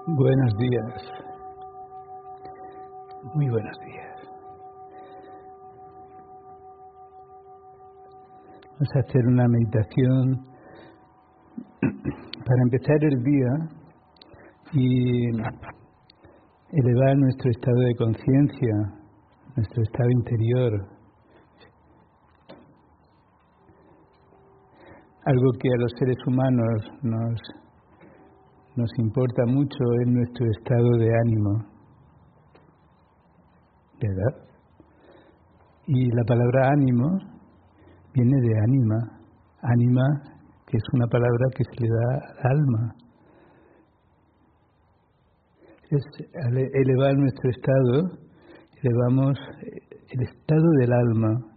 Buenos días, muy buenos días. Vamos a hacer una meditación para empezar el día y elevar nuestro estado de conciencia, nuestro estado interior. Algo que a los seres humanos nos importa mucho es nuestro estado de ánimo, ¿verdad? Y la palabra ánimo viene de ánima, que es una palabra que se le da al alma. Es elevar nuestro estado, elevamos el estado del alma.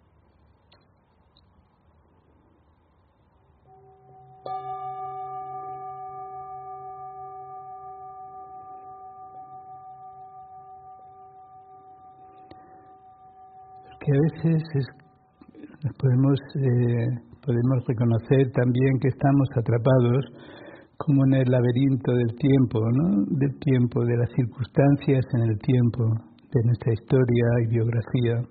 Que a veces podemos reconocer también que estamos atrapados como en el laberinto del tiempo, ¿no? Del tiempo, de las circunstancias en el tiempo, de nuestra historia y biografía.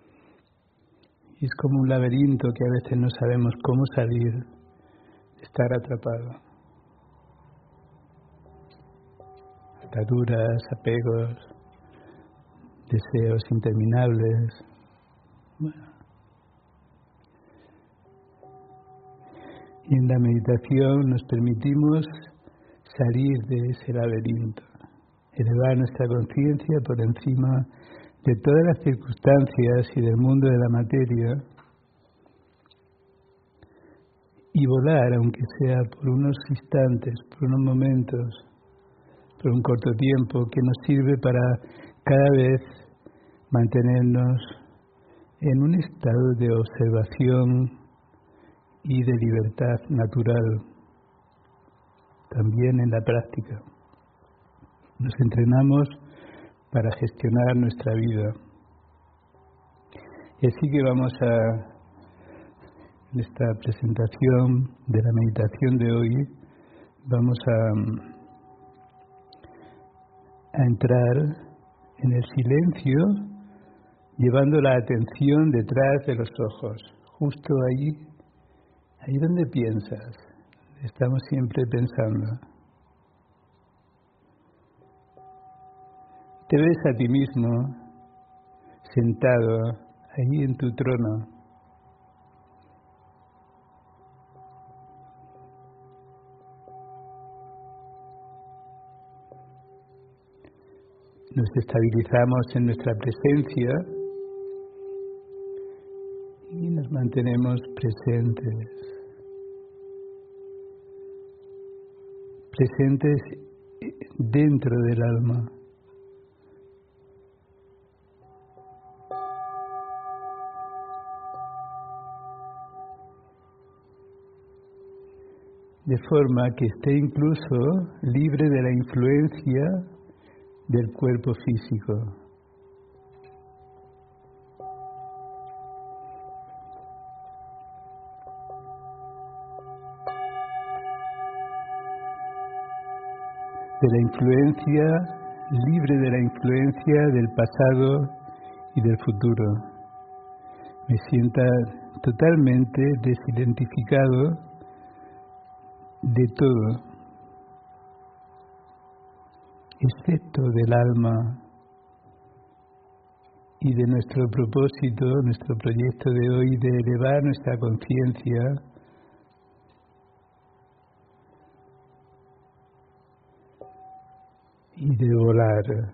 Y es como un laberinto que a veces no sabemos cómo salir, estar atrapado. Ataduras, apegos, deseos interminables. Bueno. Y en la meditación nos permitimos salir de ese laberinto, elevar nuestra conciencia por encima de todas las circunstancias y del mundo de la materia y volar, aunque sea por unos instantes, por unos momentos, por un corto tiempo, que nos sirve para cada vez mantenernos en un estado de observación y de libertad natural, también en la práctica. Nos entrenamos para gestionar nuestra vida. Y así que vamos en esta presentación de la meditación de hoy, vamos a entrar en el silencio, llevando la atención detrás de los ojos, justo ahí donde piensas. Estamos siempre pensando. Te ves a ti mismo sentado ahí en tu trono. Nos estabilizamos en nuestra presencia y nos mantenemos presentes dentro del alma. De forma que esté incluso libre de la influencia del cuerpo físico. Libre de la influencia del pasado y del futuro. Me sienta totalmente desidentificado de todo, excepto del alma y de nuestro propósito, nuestro proyecto de hoy de elevar nuestra conciencia y de volar.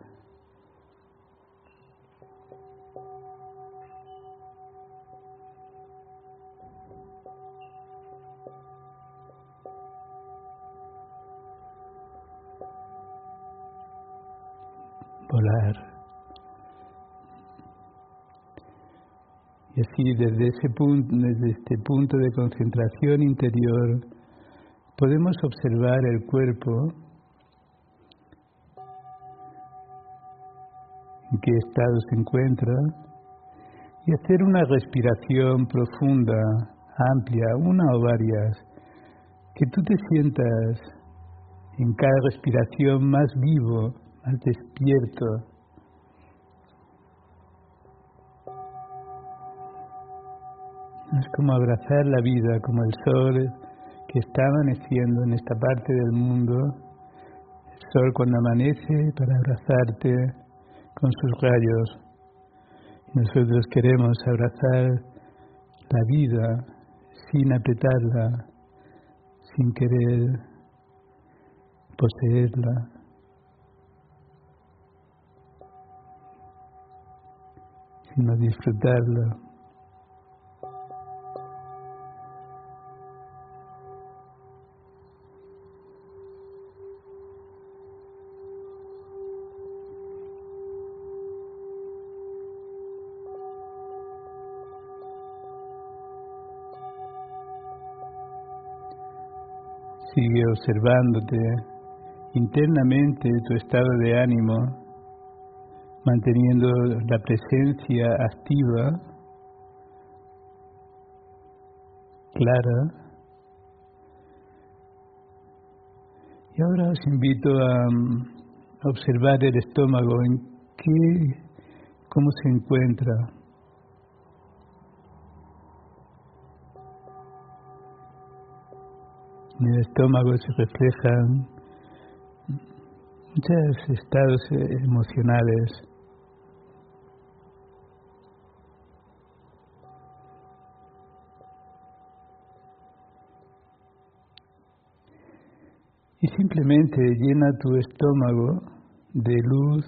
Y así desde este punto de concentración interior podemos observar el cuerpo, en qué estado se encuentra, y hacer una respiración profunda, amplia, una o varias, que tú te sientas en cada respiración más vivo, más despierto. Es como abrazar la vida, como el sol que está amaneciendo en esta parte del mundo. El sol cuando amanece para abrazarte con sus rayos. Nosotros queremos abrazar la vida sin apretarla, sin querer poseerla. Sino disfrutarla. Sigue observándote internamente tu estado de ánimo, manteniendo la presencia activa, clara. Y ahora os invito a observar el estómago, cómo se encuentra. En el estómago se reflejan muchos estados emocionales. Y simplemente llena tu estómago de luz,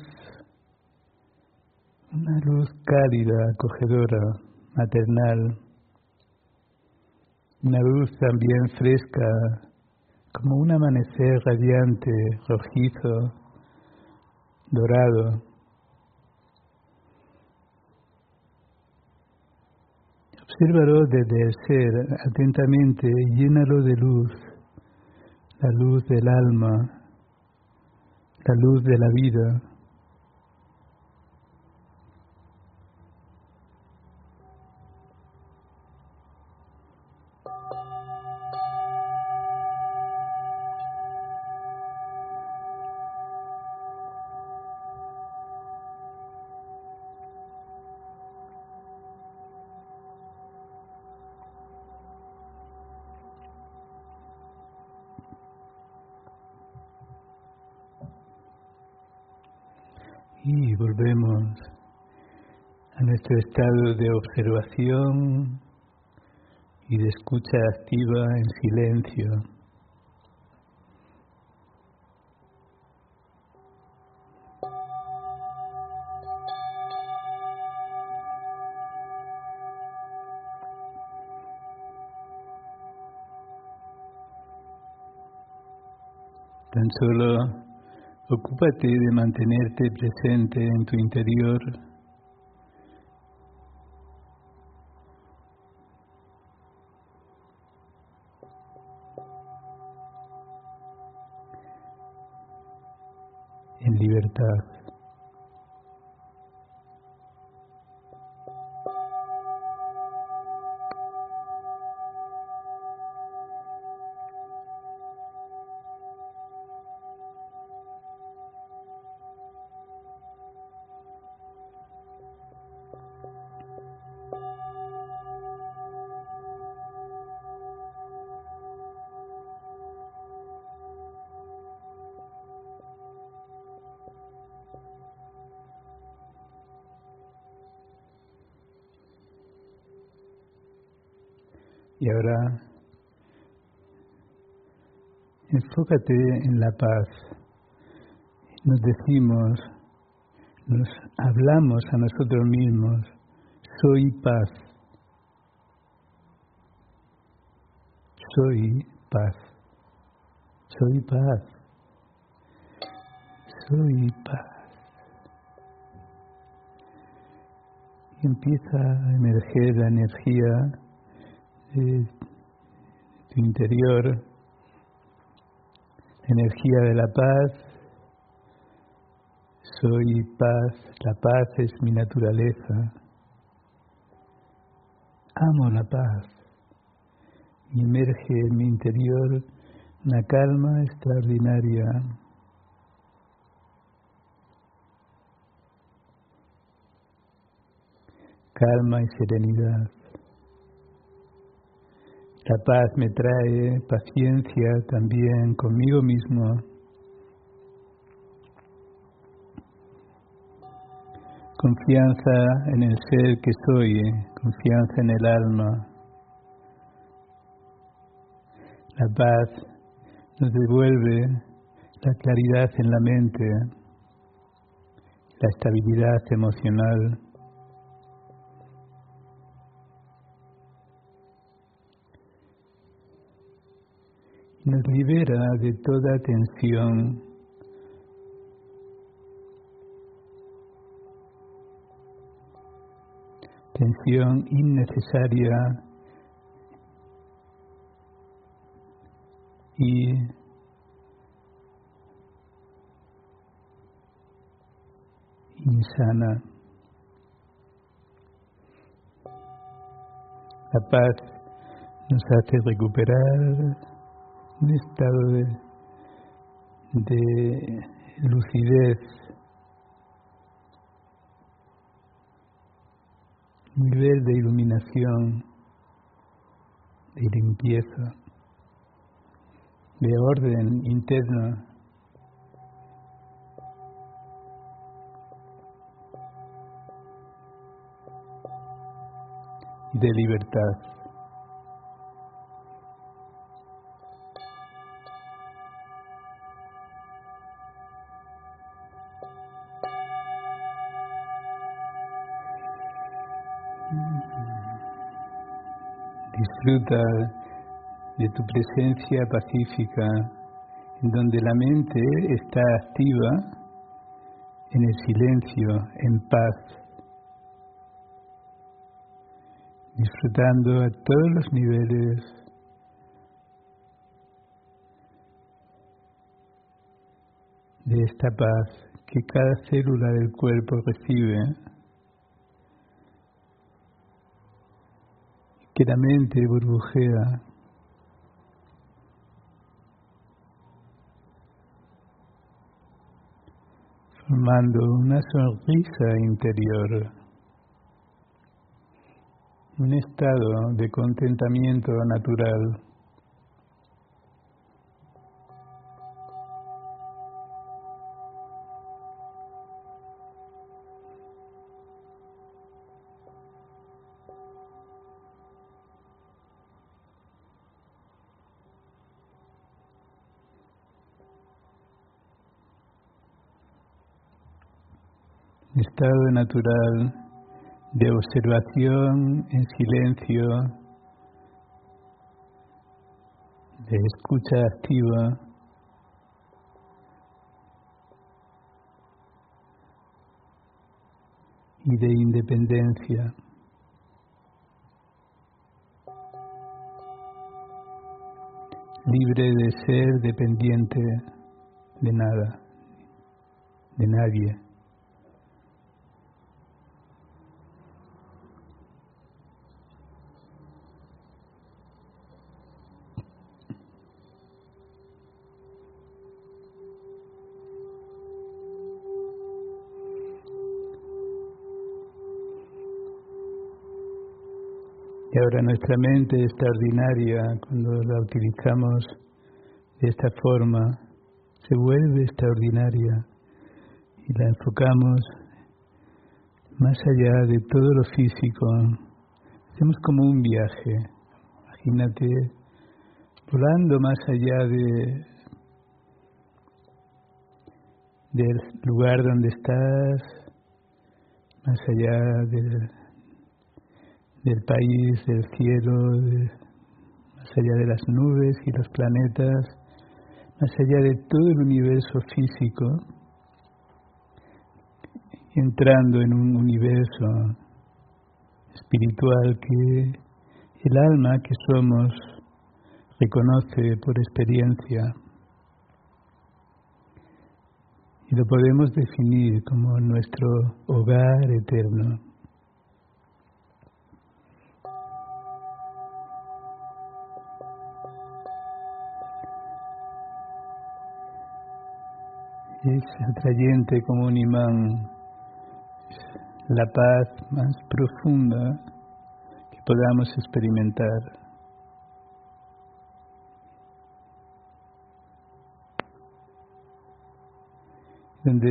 una luz cálida, acogedora, maternal. Una luz también fresca, como un amanecer radiante, rojizo, dorado. Obsérvalo desde el ser, atentamente, llénalo de luz, la luz del alma, la luz de la vida. Y volvemos a nuestro estado de observación y de escucha activa en silencio. Tan solo ocúpate de mantenerte presente en tu interior, en libertad. Y ahora, enfócate en la paz. Nos decimos, nos hablamos a nosotros mismos, soy paz, soy paz, soy paz, soy paz. Y empieza a emerger la energía de tu interior, la energía de la paz. Soy paz, la paz es mi naturaleza. Amo la paz. Y emerge en mi interior una calma extraordinaria. Calma y serenidad. La paz me trae paciencia también conmigo mismo. Confianza en el ser que soy, confianza en el alma. La paz nos devuelve la claridad en la mente, la estabilidad emocional. Nos libera de toda tensión. Tensión innecesaria y insana. La paz nos hace recuperar un estado de lucidez, nivel de iluminación, de limpieza, de orden interno. Y de libertad. Disfruta de tu presencia pacífica, en donde la mente está activa en el silencio, en paz, disfrutando a todos los niveles de esta paz que cada célula del cuerpo recibe, que la mente burbujea. Formando una sonrisa interior, un estado de contentamiento natural. Estado natural de observación en silencio, de escucha activa, y de independencia. Libre de ser dependiente de nada, de nadie. Y ahora nuestra mente extraordinaria, cuando la utilizamos de esta forma, se vuelve extraordinaria y la enfocamos más allá de todo lo físico. Hacemos como un viaje. Imagínate volando más allá del lugar donde estás, más allá del país, del cielo, más allá de las nubes y los planetas, más allá de todo el universo físico, entrando en un universo espiritual que el alma que somos reconoce por experiencia. Y lo podemos definir como nuestro hogar eterno. Es atrayente como un imán, la paz más profunda que podamos experimentar. Donde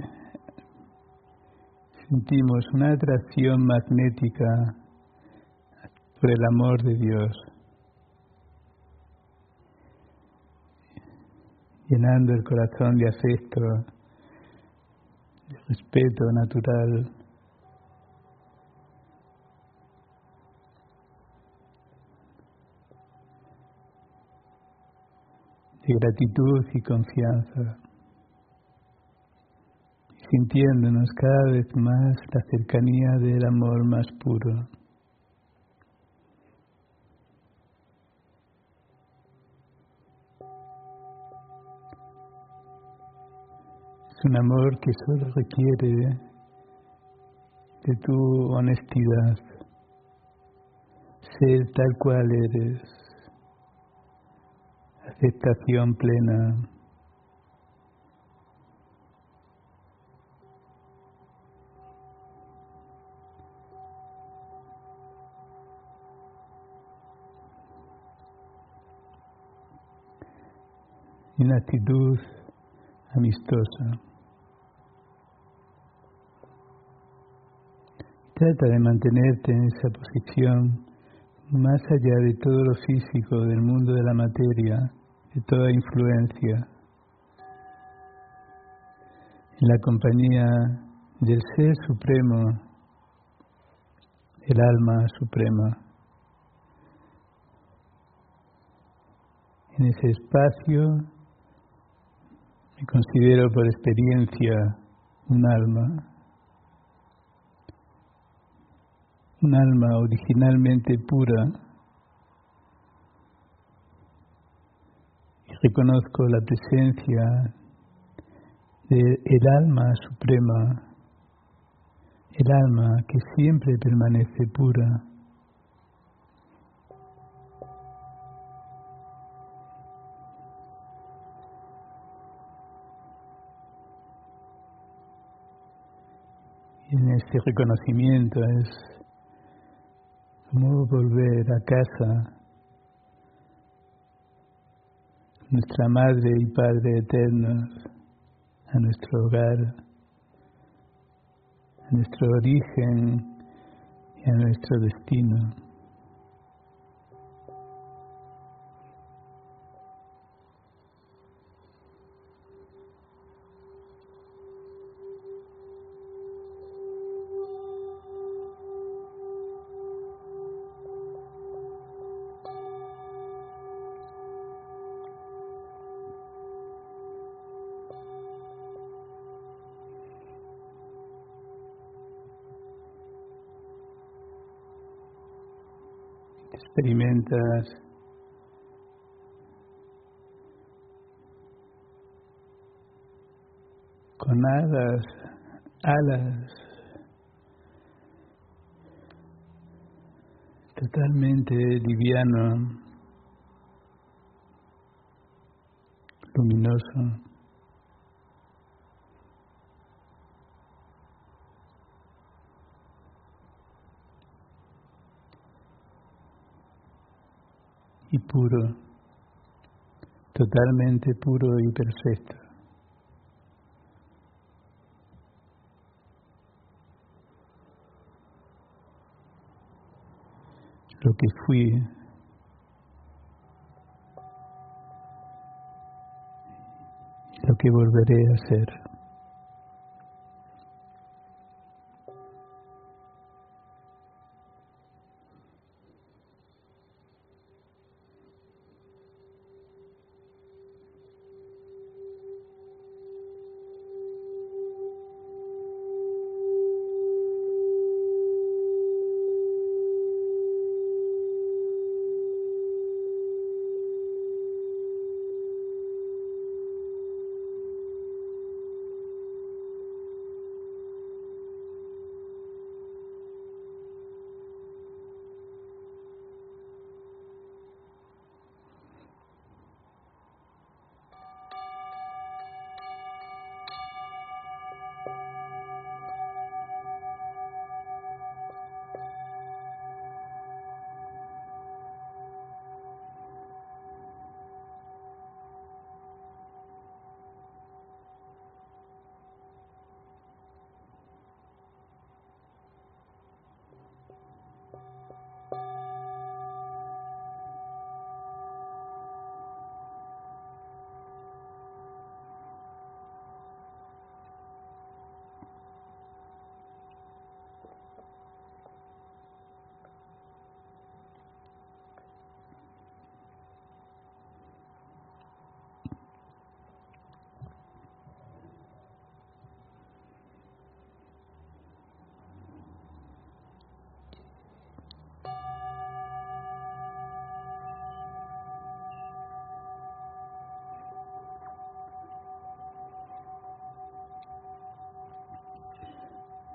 sentimos una atracción magnética por el amor de Dios, llenando el corazón de afecto, de respeto natural, de gratitud y confianza, sintiéndonos cada vez más la cercanía del amor más puro. Es un amor que solo requiere de tu honestidad, ser tal cual eres, aceptación plena. Y una actitud amistosa. Trata de mantenerte en esa posición más allá de todo lo físico, del mundo de la materia, de toda influencia, en la compañía del Ser Supremo, el alma suprema, en ese espacio me considero por experiencia un alma originalmente pura, y reconozco la presencia del alma suprema, el alma que siempre permanece pura. Y en este reconocimiento es como volver a casa, nuestra Madre y Padre eternos, a nuestro hogar, a nuestro origen y a nuestro destino. Experimentas con alas totalmente liviano, luminoso. Y puro, totalmente puro y perfecto. Lo que fui, lo que volveré a ser.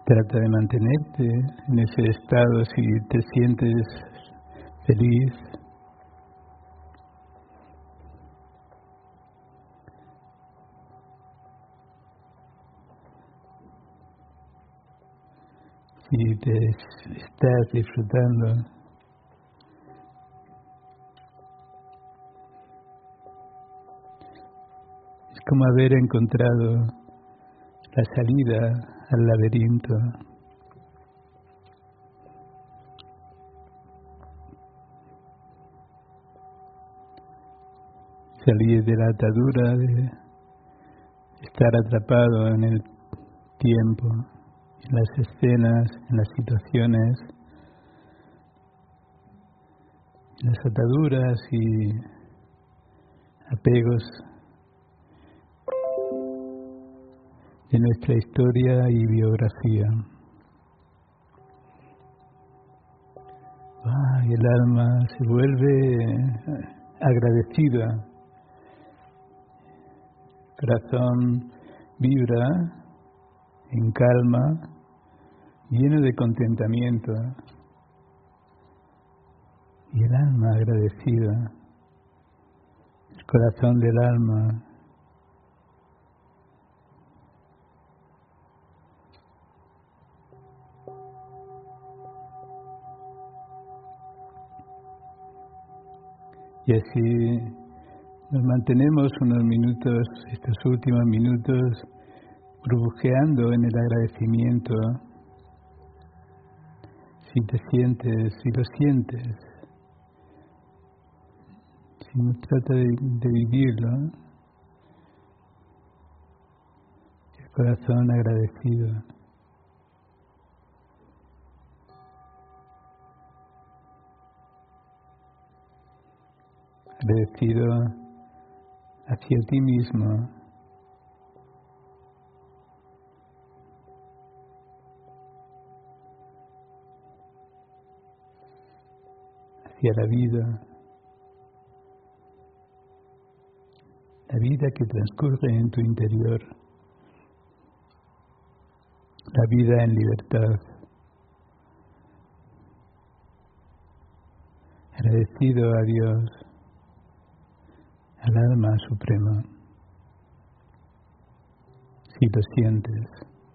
Trata de mantenerte en ese estado si te sientes feliz. Si te estás disfrutando. Es como haber encontrado la salida al laberinto. Salir de la atadura de estar atrapado en el tiempo, en las escenas, en las situaciones, en las ataduras y apegos de nuestra historia y biografía. Y el alma se vuelve agradecida. El corazón vibra en calma, lleno de contentamiento. Y el alma agradecida. El corazón del alma. Y así nos mantenemos unos minutos, estos últimos minutos, burbujeando en el agradecimiento. Si te sientes, si lo sientes, si no trata de vivirlo, el corazón agradecido. Agradecido hacia ti mismo, hacia la vida que transcurre en tu interior, la vida en libertad. Agradecido a Dios, al alma suprema, si lo sientes.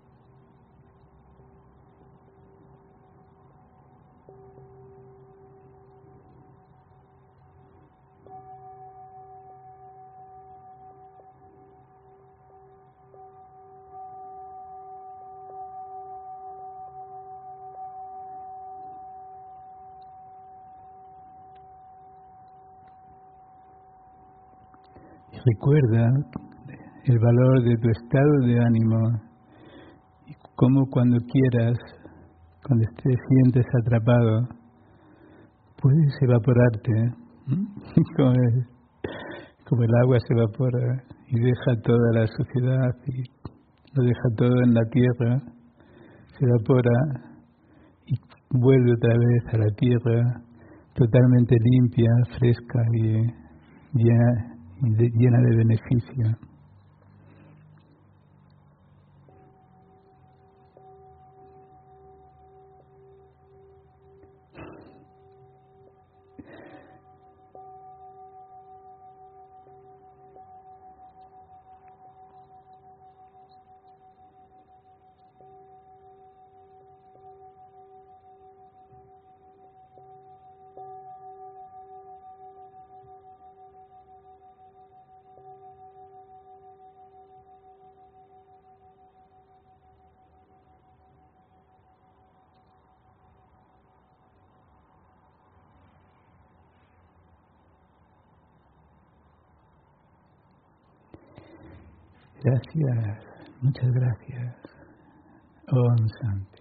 Recuerda el valor de tu estado de ánimo y cómo cuando quieras, cuando te sientes atrapado, puedes evaporarte, como el agua se evapora y deja toda la suciedad y lo deja todo en la tierra, se evapora y vuelve otra vez a la tierra totalmente limpia, fresca y llena de beneficio. Gracias, muchas gracias. Om Shanti.